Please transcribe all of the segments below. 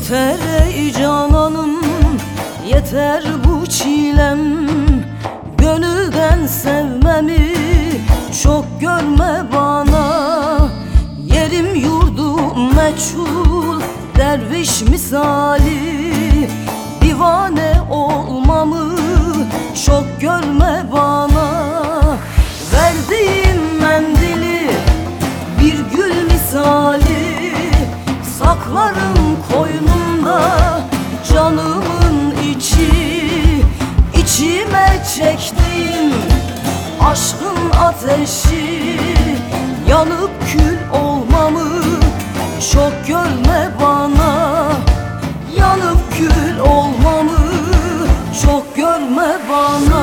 Yeter ey cananım, yeter bu çilem. Gönülden sevmemi çok görme bana. Yerim yurdum meçhul, derviş misali. Divane olmamı çok görme bana. Verdiğim mendili bir gül misali, saklarım koynumda canımın içi. İçime çektiğim aşkın ateşi, yanıp kül olmamı çok görme bana. Yanıp kül olmamı çok görme bana.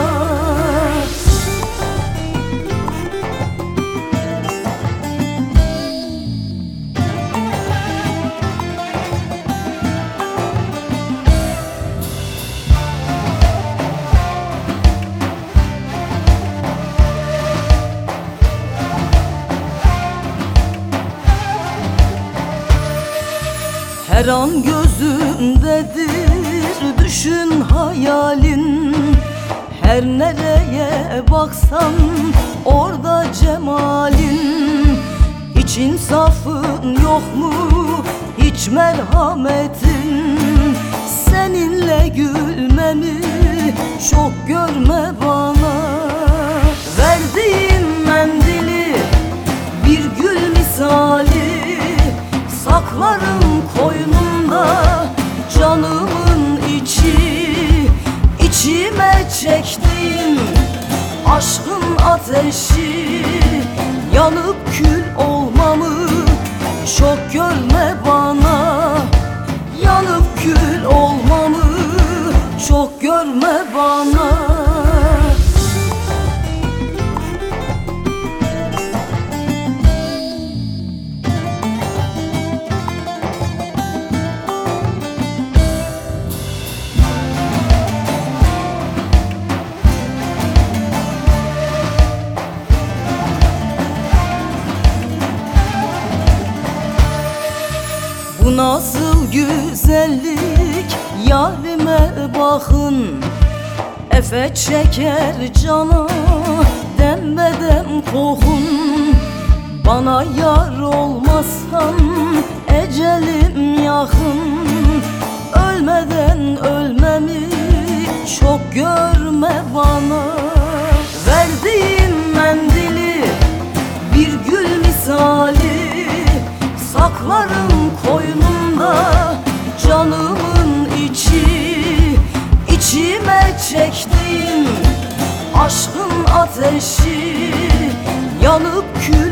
Her an gözümdedir düşün hayalin. Her nereye baksan orada cemalin. Hiç insafın yok mu, hiç merhametin? Seninle gülmemi çok görme bana. Verdiğim mendili bir gül misali, saklarım koynumda canımın içi. İçime çektiğim aşkın ateşi, yanıp kül olmamı çok görme bana. Yanıp kül olmamı çok görme bana. Bu nasıl güzellik, yarime bakın. Efe çeker cana dembedem kokun. Bana yar olmazsan ecelim yakın. Ölmeden ölmemi çok görme bana. Verdiğim mendili bir gül misali, saklarım koynumda canımın içi. İçime çektiğim aşkın ateşi, yanıp kül